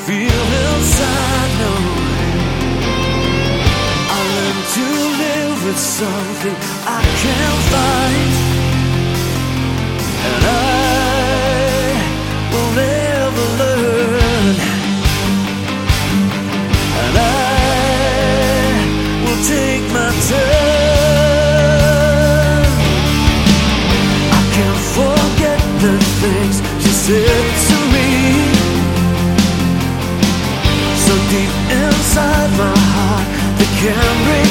feel inside now. I learned to live with something I can't fight, and I will never learn, and I will take my turn. I can't forget the things she said to me, so deep inside my heart they can't break.